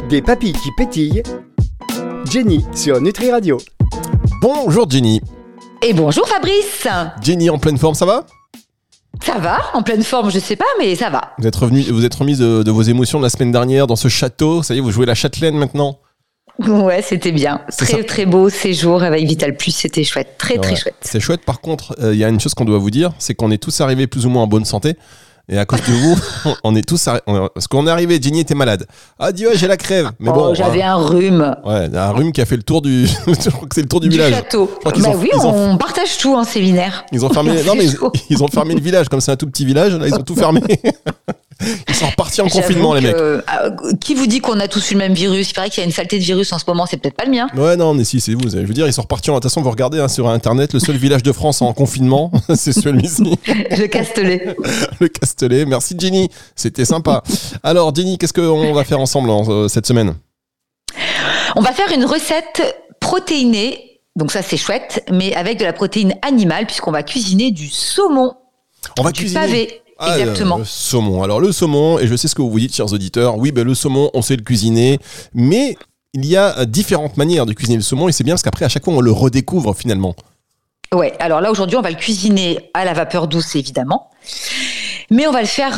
Des papilles qui pétillent. Jenny sur Nutri Radio. Bonjour Jenny. Et bonjour Fabrice. Jenny, en pleine forme, ça va ? Ça va, en pleine forme, je sais pas, mais ça va. Vous êtes remise de vos émotions de la semaine dernière dans ce château. Ça y est, vous jouez la châtelaine maintenant ? Ouais, c'était bien. Très beau séjour avec Vital Plus, c'était chouette. Très chouette. C'est chouette. Par contre, il y a une chose qu'on doit vous dire, c'est qu'on est tous arrivés plus ou moins en bonne santé. Et à cause de vous, on est tous parce qu'on est arrivé, Jenny était malade. Ah, dis ouais, j'ai la crève. Mais bon, j'avais un rhume. Ouais, un rhume qui a fait le tour du je crois que c'est le tour du village. Château. On partage tout en séminaire. Ils ont fermé ils ont fermé le village comme c'est un tout petit village, là ils ont tout fermé. Ils sont repartis en confinement, les mecs. Qui vous dit qu'on a tous eu le même virus ? Il paraît qu'il y a une saleté de virus en ce moment, c'est peut-être pas le mien. Ouais, non, mais si, c'est vous. Je veux dire, ils sont repartis. De toute façon, vous regardez sur Internet, le seul village de France en confinement, c'est celui-ci. Le Castellet. Le Castellet. Merci, Jenny. C'était sympa. Alors, Jenny, qu'est-ce qu'on va faire ensemble cette semaine ? On va faire une recette protéinée. Donc ça, c'est chouette, mais avec de la protéine animale, puisqu'on va cuisiner du saumon. On va du cuisiner pavé. Exactement. Le saumon. Alors le saumon, et je sais ce que vous vous dites, chers auditeurs, oui, le saumon, on sait le cuisiner, mais il y a différentes manières de cuisiner le saumon, et c'est bien parce qu'après, à chaque fois, on le redécouvre finalement. Ouais, alors là, aujourd'hui, on va le cuisiner à la vapeur douce, évidemment. Mais on va faire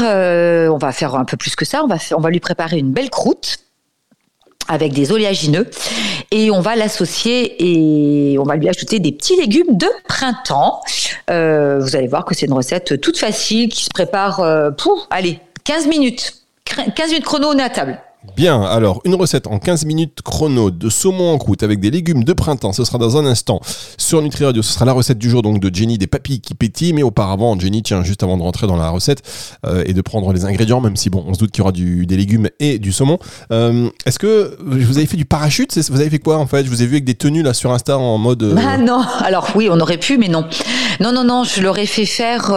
un peu plus que ça. On va lui préparer une belle croûte avec des oléagineux et on va l'associer et on va lui ajouter des petits légumes de printemps. Vous allez voir que c'est une recette toute facile qui se prépare pour 15 minutes. 15 minutes chrono, on est à table. Bien, alors une recette en 15 minutes chrono de saumon en croûte avec des légumes de printemps, ce sera dans un instant sur Nutri Radio. Ce sera la recette du jour donc de Jenny, des papilles qui pétillent, mais auparavant Jenny, juste avant de rentrer dans la recette et de prendre les ingrédients, même si on se doute qu'il y aura des légumes et du saumon. Est-ce que vous avez fait du parachute ? Vous avez fait quoi en fait ? Je vous ai vu avec des tenues là sur Insta en mode... Ah non, alors oui on aurait pu mais non. Non, je leur ai fait faire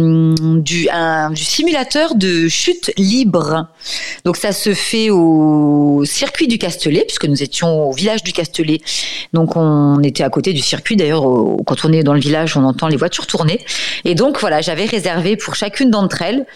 du simulateur de chute libre. Donc ça se fait au circuit du Castellet, puisque nous étions au village du Castellet. Donc on était à côté du circuit. D'ailleurs, quand on est dans le village, on entend les voitures tourner. Et donc voilà, j'avais réservé pour chacune d'entre elles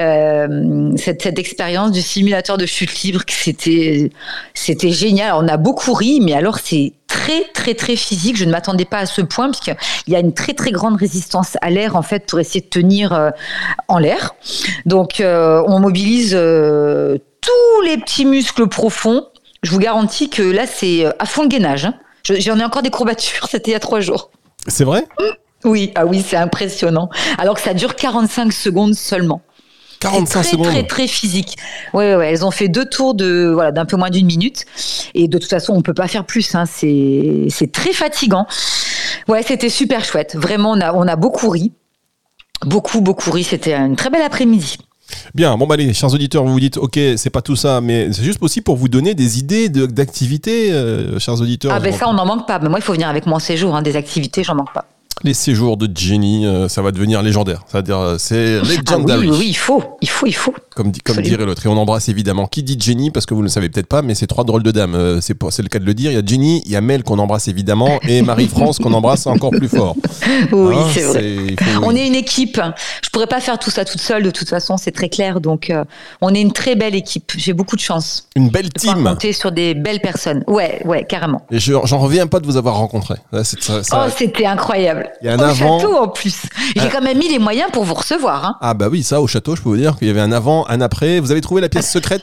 cette expérience du simulateur de chute libre. C'était génial. Alors, on a beaucoup ri, mais alors c'est très physique. Je ne m'attendais pas à ce point parce qu'il y a une très grande résistance à l'air en fait pour essayer de tenir en l'air. Donc on mobilise tous les petits muscles profonds. Je vous garantis que là c'est à fond le gainage. Hein. J'en ai encore des courbatures. C'était il y a 3 jours. C'est vrai ? Oui, c'est impressionnant. Alors que ça dure 45 secondes seulement. 45 secondes. Très physique. Ouais, elles ont fait 2 tours d'un peu moins d'1 minute. Et de toute façon, on peut pas faire plus, hein. C'est très fatigant. Ouais, c'était super chouette. Vraiment, on a beaucoup ri. Beaucoup ri. C'était une très belle après-midi. Bien, allez, chers auditeurs, vous vous dites, ok, c'est pas tout ça, mais c'est juste aussi pour vous donner des idées d'activités, chers auditeurs. Ah ça, on n'en manque pas. Mais moi, il faut venir avec mon séjour, hein, des activités, j'en manque pas. Les séjours de Jenny, ça va devenir légendaire. C'est-à-dire, c'est legendary. Oui, il faut. Comme dirait l'autre. Et on embrasse évidemment. Qui dit Jenny ? Parce que vous ne le savez peut-être pas, mais c'est 3 drôles de dames. C'est le cas de le dire. Il y a Jenny, il y a Mel qu'on embrasse évidemment, et Marie-France qu'on embrasse encore plus fort. Oui, c'est vrai. On est une équipe. Je pourrais pas faire tout ça toute seule. De toute façon, c'est très clair. Donc, on est une très belle équipe. J'ai beaucoup de chance. Une belle team. De compter sur des belles personnes. Ouais, carrément. Et j'en reviens pas de vous avoir rencontré. C'était incroyable. Il y a un avant. Château en plus. J'ai quand même mis les moyens pour vous recevoir. Hein. Ah bah oui, ça au château, je peux vous dire qu'il y avait un avant, un après. Vous avez trouvé la pièce secrète ?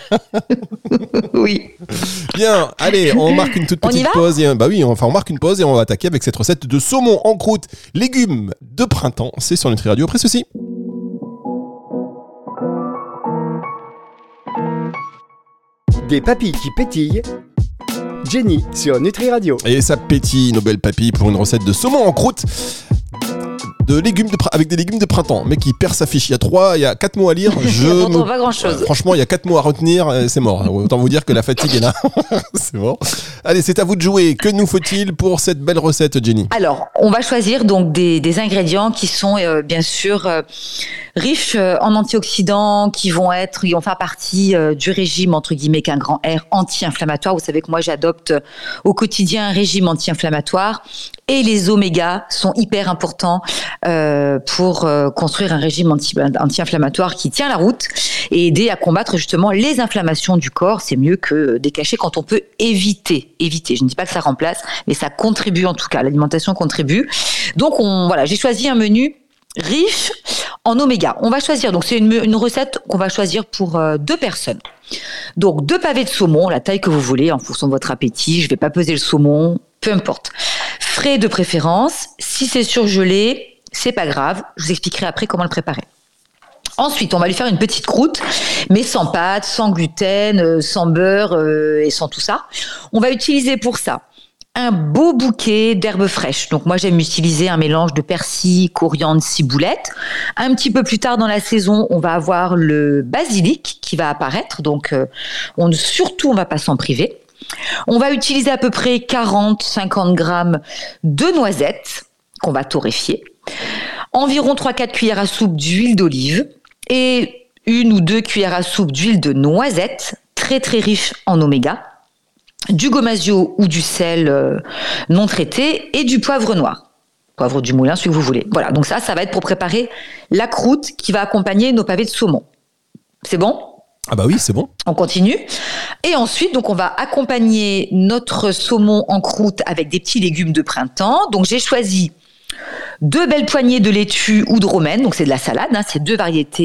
Oui. Bien, allez, on marque une toute petite pause. On marque une pause et on va attaquer avec cette recette de saumon en croûte, légumes de printemps. C'est sur Nutri Radio après ceci. Des papilles qui pétillent. Jenny sur Nutri Radio. Et ça pétille, nos belles papilles, pour une recette de saumon en croûte avec des légumes de printemps. Mais qui perd sa fiche. Il y a 4 mots à lire. Pas grand-chose. Franchement, il y a 4 mots à retenir. C'est mort. Autant vous dire que la fatigue est là. C'est mort. Allez, c'est à vous de jouer. Que nous faut-il pour cette belle recette, Jenny ? Alors, on va choisir donc des ingrédients qui sont bien sûr riches en antioxydants, qui vont faire partie du régime entre guillemets qu'un grand R anti-inflammatoire. Vous savez que moi j'adopte au quotidien un régime anti-inflammatoire et les omégas sont hyper importants pour construire un régime anti-inflammatoire qui tient la route et aider à combattre justement les inflammations du corps. C'est mieux que des cachets quand on peut éviter. Je ne dis pas que ça remplace, mais ça contribue en tout cas. L'alimentation contribue. Donc j'ai choisi un menu riche en oméga. On va choisir, donc c'est une recette qu'on va choisir pour 2 personnes. Donc 2 pavés de saumon, la taille que vous voulez, en fonction de votre appétit. Je vais pas peser le saumon, peu importe. Frais de préférence. Si c'est surgelé, c'est pas grave. Je vous expliquerai après comment le préparer. Ensuite, on va lui faire une petite croûte, mais sans pâte, sans gluten, sans beurre et sans tout ça. On va utiliser pour ça un beau bouquet d'herbes fraîches. Donc moi, j'aime utiliser un mélange de persil, coriandre, ciboulette. Un petit peu plus tard dans la saison, on va avoir le basilic qui va apparaître. Donc on va pas s'en priver. On va utiliser à peu près 40-50 grammes de noisettes qu'on va torréfier. Environ 3-4 cuillères à soupe d'huile d'olive et 1 ou 2 cuillères à soupe d'huile de noisette, très très riche en oméga. Du gomasio ou du sel non traité et du poivre noir. Poivre du moulin, celui que vous voulez. Voilà, donc ça va être pour préparer la croûte qui va accompagner nos pavés de saumon. C'est bon ? Ah bah oui, c'est bon. On continue. Et ensuite, donc on va accompagner notre saumon en croûte avec des petits légumes de printemps. Donc j'ai choisi 2 belles poignées de laitue ou de romaine, donc c'est de la salade, c'est 2 variétés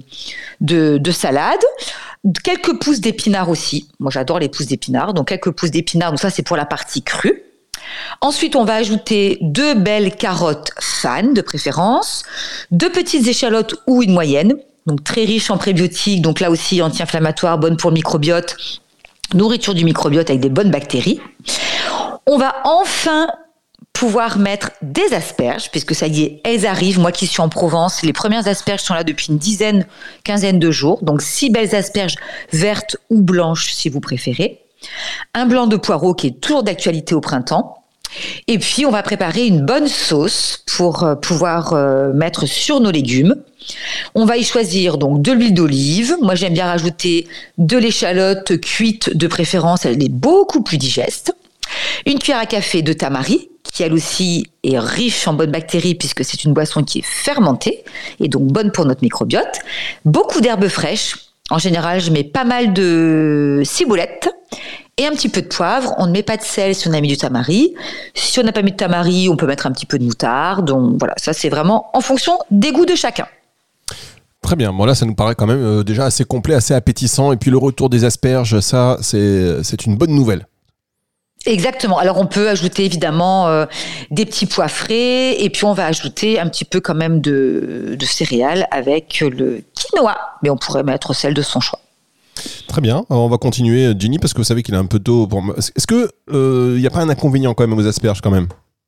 de salade. Quelques pousses d'épinards aussi. Moi, j'adore les pousses d'épinards. Donc, quelques pousses d'épinards. Donc, ça, c'est pour la partie crue. Ensuite, on va ajouter 2 belles carottes fan, de préférence. 2 petites échalotes ou une moyenne. Donc, très riche en prébiotiques. Donc, là aussi, anti-inflammatoire, bonne pour le microbiote. Nourriture du microbiote avec des bonnes bactéries. On va enfin pouvoir mettre des asperges, puisque ça y est, elles arrivent. Moi qui suis en Provence, les premières asperges sont là depuis une quinzaine de jours. Donc 6 belles asperges vertes ou blanches si vous préférez. Un blanc de poireau qui est toujours d'actualité au printemps. Et puis on va préparer une bonne sauce pour pouvoir mettre sur nos légumes. On va y choisir donc de l'huile d'olive. Moi j'aime bien rajouter de l'échalote cuite de préférence, elle est beaucoup plus digeste. Une cuillère à café de tamari, qui elle aussi est riche en bonnes bactéries puisque c'est une boisson qui est fermentée et donc bonne pour notre microbiote. Beaucoup d'herbes fraîches. En général, je mets pas mal de ciboulette et un petit peu de poivre. On ne met pas de sel si on a mis du tamari. Si on n'a pas mis de tamari, on peut mettre un petit peu de moutarde. Donc voilà, ça c'est vraiment en fonction des goûts de chacun. Très bien. Bon là, ça nous paraît quand même déjà assez complet, assez appétissant. Et puis le retour des asperges, ça, c'est une bonne nouvelle. Exactement. Alors on peut ajouter évidemment des petits pois frais et puis on va ajouter un petit peu quand même de céréales avec le quinoa. Mais on pourrait mettre celle de son choix. Très bien. Alors, on va continuer, Jenny, parce que vous savez qu'il est un peu tôt pour... Est-ce que il n'y a pas un inconvénient quand même aux asperges quand même ?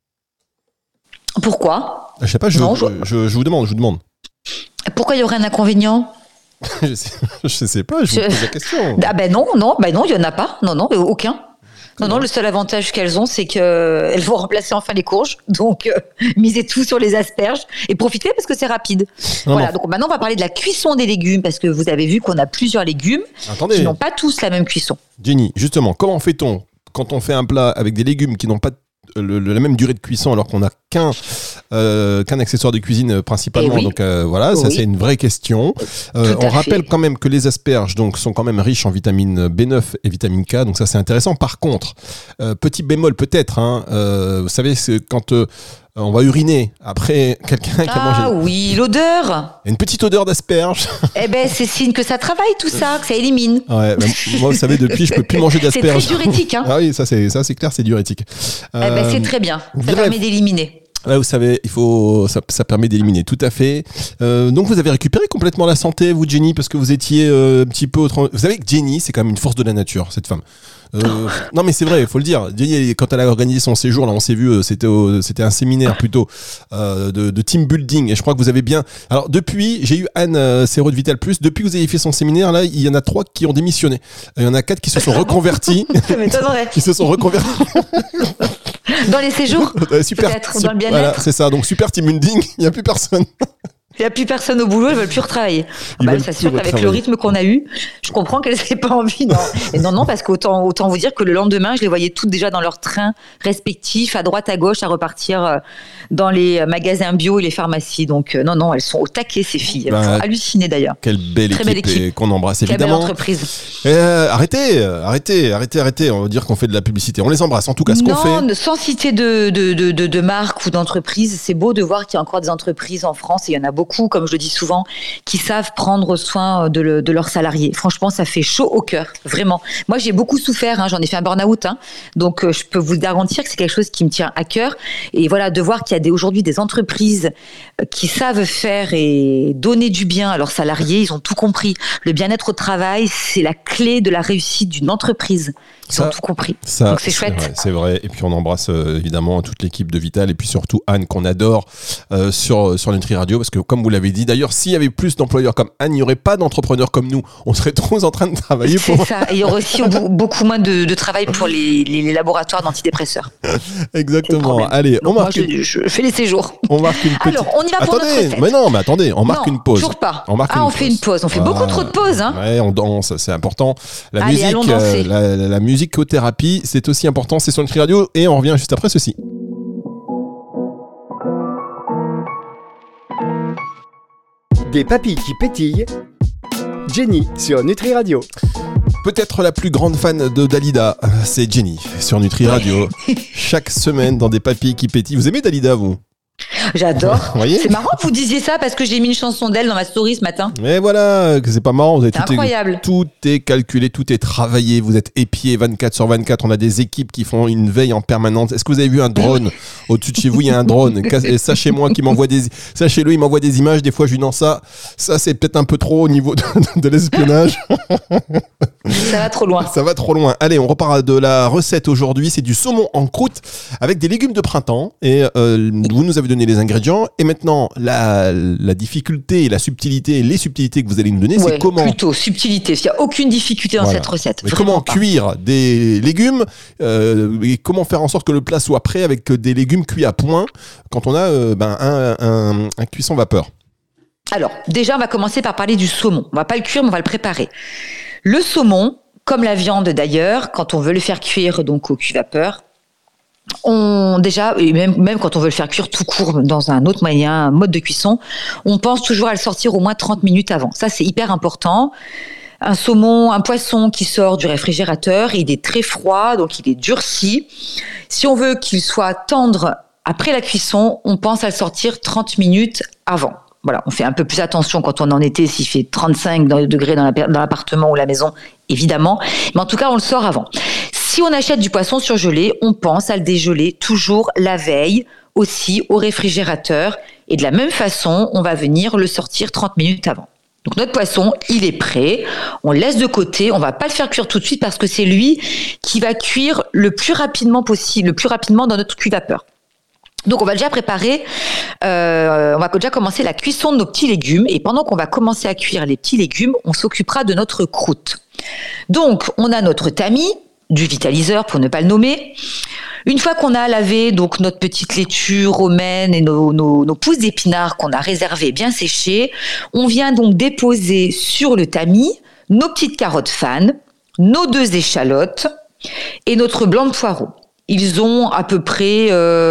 Pourquoi ? Je sais pas, je vous demande. Pourquoi il y aurait un inconvénient ? Je sais pas, je vous pose la question. Ah ben non, il y en a pas. Non, aucun. Non, le seul avantage qu'elles ont, c'est qu'elles vont remplacer enfin les courges. Donc, misez tout sur les asperges et profitez parce que c'est rapide. Voilà, donc maintenant, on va parler de la cuisson des légumes parce que vous avez vu qu'on a plusieurs légumes qui n'ont pas tous la même cuisson. Jenny, justement, comment fait-on quand on fait un plat avec des légumes qui n'ont pas la même durée de cuisson alors qu'on n'a qu'un accessoire de cuisine principalement. Oui. Donc voilà, ça c'est une vraie question. On rappelle quand même que les asperges donc, sont quand même riches en vitamine B9 et vitamine K, donc ça c'est intéressant. Par contre, petit bémol peut-être, vous savez, c'est quand on va uriner après quelqu'un qui a mangé. Ah oui, l'odeur. Il y a une petite odeur d'asperge. Eh ben, c'est signe que ça travaille tout ça, que ça élimine. Ouais, moi, vous savez, depuis, je peux plus manger d'asperges. C'est très diurétique, hein. Ah oui, ça c'est clair, c'est diurétique. Eh ben, c'est très bien. Ça permet d'éliminer. Ouais, vous savez, ça permet d'éliminer, tout à fait. Donc vous avez récupéré complètement la santé, vous, Jenny, parce que vous étiez un petit peu autre. Vous savez que Jenny, c'est quand même une force de la nature, cette femme. Non mais c'est vrai, il faut le dire. Jenny, quand elle a organisé son séjour, là on s'est vu, c'était un séminaire plutôt de team building. Et je crois que vous avez bien. Alors depuis, j'ai eu Anne Serrault de Vital Plus. Depuis que vous avez fait son séminaire, là il y en a 3 qui ont démissionné. Il y en a 4 qui se sont reconvertis. Ça m'étonnerait. Qui se sont reconvertis. Dans les séjours. Super. Peut-être dans le bien-être. Voilà, c'est ça. Donc super team building. Il n'y a plus personne. Il n'y a plus personne au boulot, elles veulent plus retravailler. C'est sûr qu'avec le rythme qu'on a eu, je comprends qu'elles n'aient pas envie. Non. Et non, parce qu'autant vous dire que le lendemain, je les voyais toutes déjà dans leurs trains respectifs, à droite, à gauche, à repartir dans les magasins bio et les pharmacies. Donc non, elles sont au taquet, ces filles. Elles font halluciner d'ailleurs. Quelle belle équipe qu'on embrasse évidemment. Quelle belle entreprise. Arrêtez. On va dire qu'on fait de la publicité. On les embrasse. En tout cas, ce qu'on fait. Non, sans citer de marque ou d'entreprise, c'est beau de voir qu'il y a encore des entreprises en France, et il y en a beaucoup, comme je le dis souvent, qui savent prendre soin de leurs salariés. Franchement, ça fait chaud au cœur, vraiment. Moi, j'ai beaucoup souffert, j'en ai fait un burn-out, donc je peux vous garantir que c'est quelque chose qui me tient à cœur. Et voilà, de voir qu'il y a aujourd'hui des entreprises qui savent faire et donner du bien à leurs salariés, ils ont tout compris. Le bien-être au travail, c'est la clé de la réussite d'une entreprise. Ils ont tout compris. Donc c'est chouette. C'est vrai. Et puis on embrasse évidemment toute l'équipe de Vital et puis surtout Anne qu'on adore sur Nutri Radio, parce que comme vous l'avez dit, d'ailleurs, s'il y avait plus d'employeurs comme Anne, il n'y aurait pas d'entrepreneurs comme nous. On serait tous en train de travailler pour... C'est ça. Et il y aurait aussi beaucoup moins de travail pour les laboratoires d'antidépresseurs. Exactement. Allez, donc je fais les séjours. On marque une petite... Alors, on y va pour notre recette. Mais attendez, on marque une pause. Toujours pas. On fait une pause. On fait beaucoup trop de pauses. Ouais, on danse, c'est important. La Allez, musique, la musicothérapie, c'est aussi important. C'est sur Nutri Radio et on revient juste après ceci. Des papilles qui pétillent. Jenny sur Nutri Radio. Peut-être la plus grande fan de Dalida, c'est Jenny sur Nutri Radio. Chaque semaine dans Des papilles qui pétillent. Vous aimez Dalida, vous ? J'adore. C'est marrant que vous disiez ça parce que j'ai mis une chanson d'elle dans ma story ce matin. Mais voilà, c'est pas marrant. C'est incroyable. Tout est calculé, tout est travaillé. Vous êtes épiés 24/24. On a des équipes qui font une veille en permanence. Est-ce que vous avez vu un drone au-dessus de chez vous? Il y a un drone. Et sachez-moi qu'il m'envoie sachez-le, il m'envoie des images. Des fois, je lui dis non, ça c'est peut-être un peu trop au niveau de l'espionnage. Ça va trop loin. Ça va trop loin. Allez, on repart de la recette aujourd'hui. C'est du saumon en croûte avec des légumes de printemps. Et vous nous avez donné les ingrédients. Et maintenant, la difficulté et la subtilité, les subtilités que vous allez nous donner, c'est comment... Plutôt subtilité. Il n'y a aucune difficulté dans cette recette. Mais comment cuire des légumes et comment faire en sorte que le plat soit prêt avec des légumes cuits à point quand on a un cuisson vapeur. Alors, déjà, on va commencer par parler du saumon. On va pas le cuire, mais on va le préparer. Le saumon, comme la viande d'ailleurs, quand on veut le faire cuire donc au cuit-vapeur, et même quand on veut le faire cuire tout court dans un autre moyen, un mode de cuisson, on pense toujours à le sortir au moins 30 minutes avant. Ça, c'est hyper important. Un poisson qui sort du réfrigérateur, il est très froid, donc il est durci. Si on veut qu'il soit tendre après la cuisson, on pense à le sortir 30 minutes avant. Voilà, on fait un peu plus attention quand on est en été, s'il fait 35 degrés dans l'appartement ou la maison, évidemment. Mais en tout cas, on le sort avant. Si on achète du poisson surgelé, on pense à le dégeler toujours la veille, aussi au réfrigérateur. Et de la même façon, on va venir le sortir 30 minutes avant. Donc notre poisson, il est prêt. On le laisse de côté. On va pas le faire cuire tout de suite parce que c'est lui qui va cuire le plus rapidement possible, le plus rapidement dans notre cuit-vapeur. Donc on va déjà préparer, on va déjà commencer la cuisson de nos petits légumes, et pendant qu'on va commencer à cuire les petits légumes, on s'occupera de notre croûte. Donc on a notre tamis, du vitaliseur pour ne pas le nommer. Une fois qu'on a lavé donc notre petite laitue romaine et nos pousses d'épinards qu'on a réservées bien séchées, on vient donc déposer sur le tamis nos petites carottes fanes, nos 2 échalotes et notre blanc de poireau. Ils ont à peu près...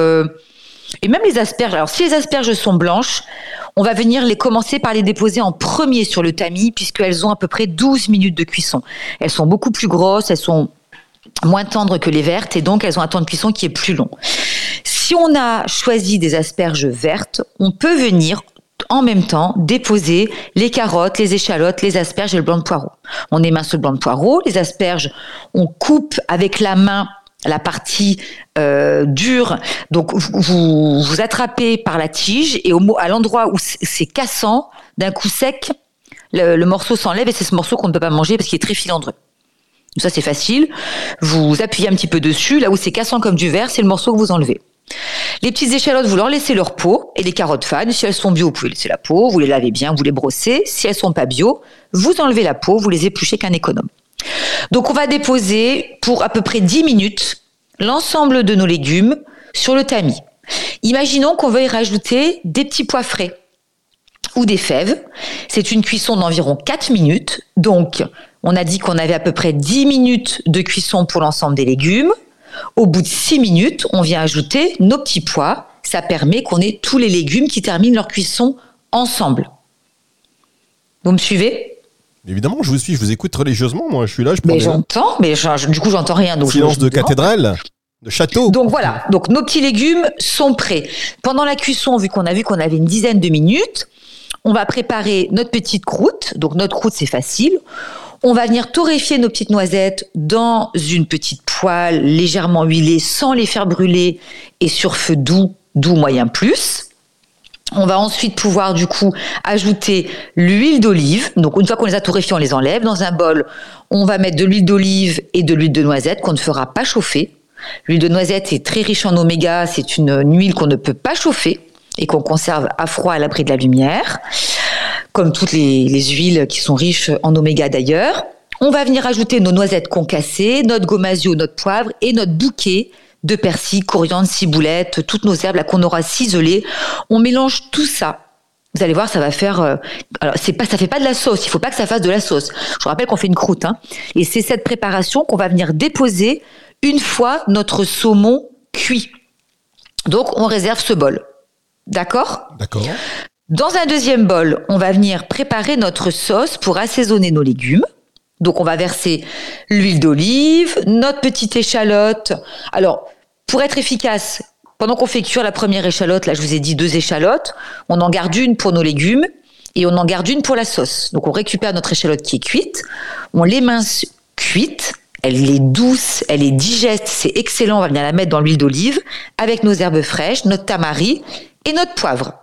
Et même les asperges. Alors, si les asperges sont blanches, on va venir commencer par les déposer en premier sur le tamis, puisqu'elles ont à peu près 12 minutes de cuisson. Elles sont beaucoup plus grosses, elles sont moins tendres que les vertes, et donc elles ont un temps de cuisson qui est plus long. Si on a choisi des asperges vertes, on peut venir en même temps déposer les carottes, les échalotes, les asperges et le blanc de poireau. On émince le blanc de poireau, les asperges, on coupe avec la main la partie dure, donc vous attrapez par la tige et à l'endroit où c'est cassant, d'un coup sec, le morceau s'enlève et c'est ce morceau qu'on ne peut pas manger parce qu'il est très filandreux. Donc ça c'est facile, vous appuyez un petit peu dessus, là où c'est cassant comme du verre, c'est le morceau que vous enlevez. Les petites échalotes, vous leur laissez leur peau, et les carottes fanes, si elles sont bio, vous pouvez laisser la peau, vous les lavez bien, vous les brossez. Si elles sont pas bio, vous enlevez la peau, vous les épluchez qu'un économe. Donc on va déposer pour à peu près 10 minutes l'ensemble de nos légumes sur le tamis. Imaginons qu'on veuille rajouter des petits pois frais. ou des fèves. C'est une cuisson d'environ 4 minutes. Donc, on a dit qu'on avait à peu près 10 minutes de cuisson pour l'ensemble des légumes. Au bout de 6 minutes, on vient ajouter nos petits pois. Ça permet qu'on ait tous les légumes qui terminent leur cuisson ensemble. Vous me suivez ? Évidemment, je vous suis, je vous écoute religieusement. Moi, je suis là, je prends Mais des notes. j'entends, mais du coup, j'entends rien. Donc Silence je de demande. cathédrale, de château. Donc voilà, donc nos petits légumes sont prêts. Pendant la cuisson, vu qu'on a vu qu'on avait une dizaine de minutes, on va préparer notre petite croûte. Donc notre croûte, c'est facile. On va venir torréfier nos petites noisettes dans une petite poêle légèrement huilée, sans les faire brûler et sur feu doux moyen plus. On va ensuite pouvoir du coup ajouter l'huile d'olive. Donc une fois qu'on les a torréfiés, on les enlève. Dans un bol, on va mettre de l'huile d'olive et de l'huile de noisette qu'on ne fera pas chauffer. L'huile de noisette est très riche en oméga. C'est une huile qu'on ne peut pas chauffer et qu'on conserve à froid à l'abri de la lumière, comme toutes les huiles qui sont riches en oméga d'ailleurs. On va venir ajouter nos noisettes concassées, notre gomasio, notre poivre et notre bouquet de persil, coriandre, ciboulette, toutes nos herbes là qu'on aura ciselées. On mélange tout ça. Vous allez voir, ça va faire. Alors, ça fait pas de la sauce. Il faut pas que ça fasse de la sauce. Je vous rappelle qu'on fait une croûte, hein. Et c'est cette préparation qu'on va venir déposer une fois notre saumon cuit. Donc, on réserve ce bol. D'accord ? D'accord. Dans un deuxième bol, on va venir préparer notre sauce pour assaisonner nos légumes. Donc, on va verser l'huile d'olive, notre petite échalote. Alors, pour être efficace, pendant qu'on fait cuire la première échalote, là, je vous ai dit 2 échalotes, on en garde une pour nos légumes et on en garde une pour la sauce. Donc, on récupère notre échalote qui est cuite, on l'émince cuite, elle est douce, elle est digeste, c'est excellent, on va venir la mettre dans l'huile d'olive avec nos herbes fraîches, notre tamari et notre poivre.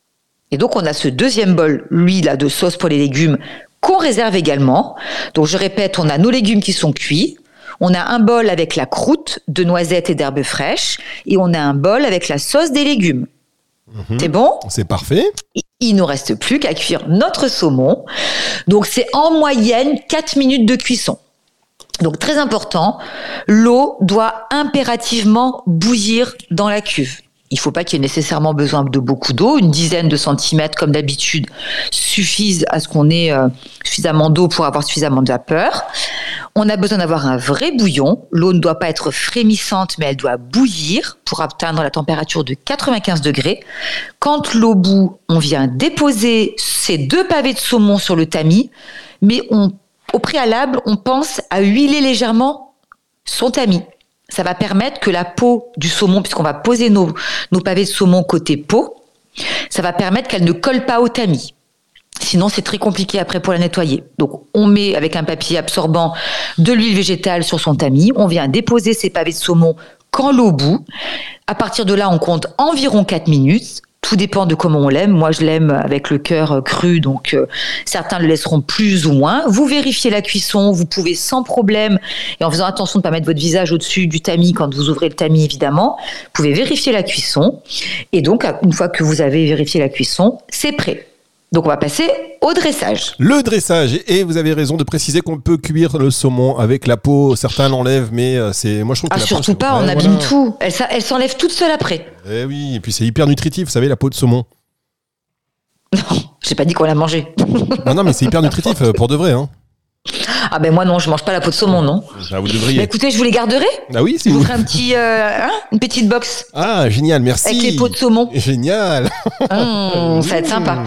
Et donc, on a ce deuxième bol, lui, là, de sauce pour les légumes qu'on réserve également. Donc, je répète, on a nos légumes qui sont cuits. On a un bol avec la croûte de noisettes et d'herbes fraîches. Et on a un bol avec la sauce des légumes. C'est bon ? C'est parfait. Il nous reste plus qu'à cuire notre saumon. Donc, c'est en moyenne 4 minutes de cuisson. Donc, très important, l'eau doit impérativement bouillir dans la cuve. Il ne faut pas qu'il y ait nécessairement besoin de beaucoup d'eau. Une dizaine de centimètres, comme d'habitude, suffisent à ce qu'on ait suffisamment d'eau pour avoir suffisamment de vapeur. On a besoin d'avoir un vrai bouillon. L'eau ne doit pas être frémissante, mais elle doit bouillir pour atteindre la température de 95 degrés. Quand l'eau bout, on vient déposer ces 2 pavés de saumon sur le tamis, mais au préalable, on pense à huiler légèrement son tamis. Ça va permettre que la peau du saumon, puisqu'on va poser nos pavés de saumon côté peau, ça va permettre qu'elle ne colle pas au tamis. Sinon, c'est très compliqué après pour la nettoyer. Donc, on met avec un papier absorbant de l'huile végétale sur son tamis. On vient déposer ces pavés de saumon quand l'eau bout. À partir de là, on compte environ 4 minutes. Tout dépend de comment on l'aime. Moi, je l'aime avec le cœur cru, donc certains le laisseront plus ou moins. Vous vérifiez la cuisson, vous pouvez sans problème, et en faisant attention de ne pas mettre votre visage au-dessus du tamis quand vous ouvrez le tamis, évidemment, vous pouvez vérifier la cuisson. Et donc, une fois que vous avez vérifié la cuisson, c'est prêt. Donc, on va passer au dressage. Le dressage, et vous avez raison de préciser qu'on peut cuire le saumon avec la peau. Certains l'enlèvent, mais moi je trouve que la peau, surtout pas, on abîme tout. Elle s'enlève toute seule après. Eh oui, et puis c'est hyper nutritif, vous savez, la peau de saumon. Non, j'ai pas dit qu'on la mangeait. Non, mais c'est hyper nutritif pour de vrai. Hein. Ah ben moi non, je mange pas la peau de saumon, non. Ah, vous devriez. Mais écoutez, je vous les garderai. Ah oui, je vous ferai un petit, une petite box. Ah, génial, merci. Avec les peaux de saumon. Génial. Ça va être sympa.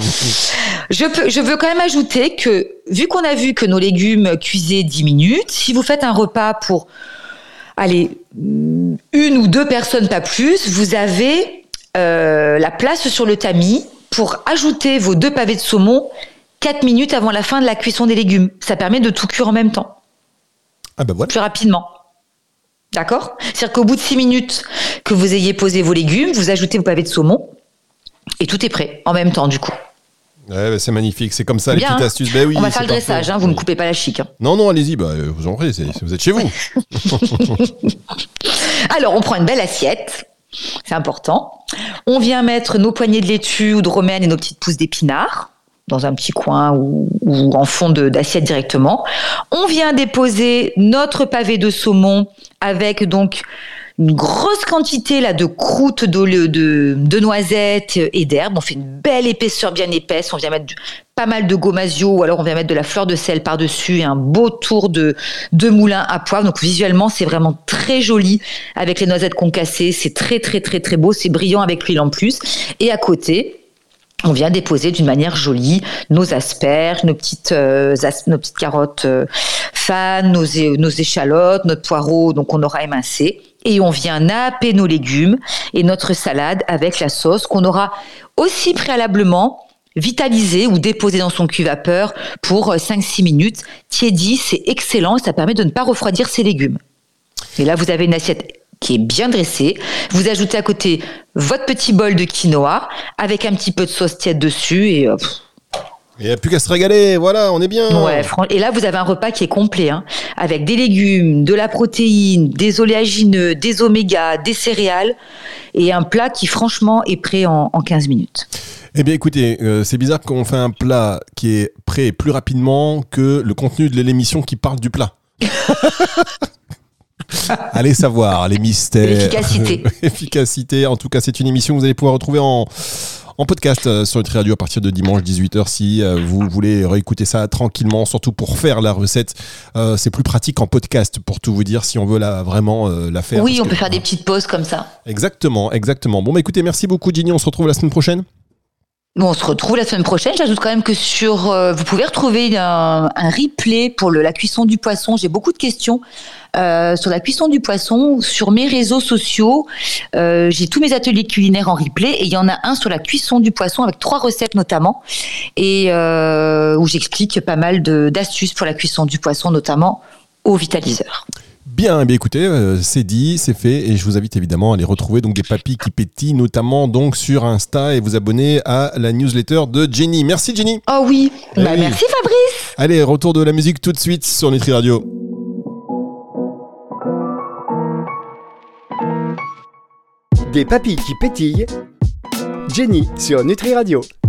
Je veux quand même ajouter que, vu qu'on a vu que nos légumes cuisaient 10 minutes, si vous faites un repas pour, allez, 1 ou 2 personnes, pas plus, vous avez la place sur le tamis pour ajouter vos 2 pavés de saumon 4 minutes avant la fin de la cuisson des légumes. Ça permet de tout cuire en même temps. Ah ben voilà. Plus rapidement. D'accord ? C'est-à-dire qu'au bout de 6 minutes que vous ayez posé vos légumes, vous ajoutez vos pavés de saumon et tout est prêt en même temps du coup. Ouais, bah c'est magnifique, c'est comme ça les petites astuces. Bah oui, on va faire le dressage, vous ne me coupez pas la chic. Non, allez-y, vous en prie, vous êtes chez vous. Alors, on prend une belle assiette, c'est important. On vient mettre nos poignées de laitue ou de romaine et nos petites pousses d'épinards dans un petit coin ou en fond d'assiette directement. On vient déposer notre pavé de saumon avec donc une grosse quantité là de croûte de noisettes et d'herbes. On fait une belle épaisseur bien épaisse. On vient mettre pas mal de gomasio, ou alors on vient mettre de la fleur de sel par-dessus et un beau tour de moulin à poivre. Donc visuellement, c'est vraiment très joli avec les noisettes concassées. C'est très, très, très, très beau. C'est brillant avec l'huile en plus. Et à côté, on vient déposer d'une manière jolie nos asperges, nos petites carottes fanes, nos échalotes, notre poireau, donc on aura émincé. Et on vient napper nos légumes et notre salade avec la sauce qu'on aura aussi préalablement vitalisé ou déposé dans son cuve-vapeur pour 5-6 minutes. Tiédi, c'est excellent, ça permet de ne pas refroidir ses légumes. Et là, vous avez une assiette qui est bien dressée. Vous ajoutez à côté votre petit bol de quinoa avec un petit peu de sauce tiède dessus et il n'y a plus qu'à se régaler, voilà, on est bien. Ouais, et là, vous avez un repas qui est complet, hein, avec des légumes, de la protéine, des oléagineux, des omégas, des céréales, et un plat qui, franchement, est prêt en 15 minutes. Eh bien, écoutez, c'est bizarre qu'on fait un plat qui est prêt plus rapidement que le contenu de l'émission qui parle du plat. Allez savoir les mystères. L'efficacité. Efficacité. En tout cas, c'est une émission que vous allez pouvoir retrouver en podcast sur Nutri Radio à partir de dimanche 18h si vous voulez réécouter ça tranquillement, surtout pour faire la recette. C'est plus pratique en podcast pour tout vous dire si on veut vraiment la faire. Oui, on peut faire des petites pauses comme ça. Exactement. Bon, bah écoutez, merci beaucoup Jenny, on se retrouve la semaine prochaine. Bon, on se retrouve la semaine prochaine. J'ajoute quand même que vous pouvez retrouver un replay pour la cuisson du poisson. J'ai beaucoup de questions sur la cuisson du poisson. Sur mes réseaux sociaux, j'ai tous mes ateliers culinaires en replay et il y en a un sur la cuisson du poisson avec 3 recettes notamment et où j'explique pas mal d'astuces pour la cuisson du poisson, notamment au vitaliseur. Bien, écoutez, c'est dit, c'est fait et je vous invite évidemment à les retrouver, donc des papilles qui pétillent, notamment donc sur Insta et vous abonner à la newsletter de Jenny. Merci Jenny. Oh oui, merci Fabrice. Allez, retour de la musique tout de suite sur Nutri Radio. Des papilles qui pétillent, Jenny sur Nutri Radio.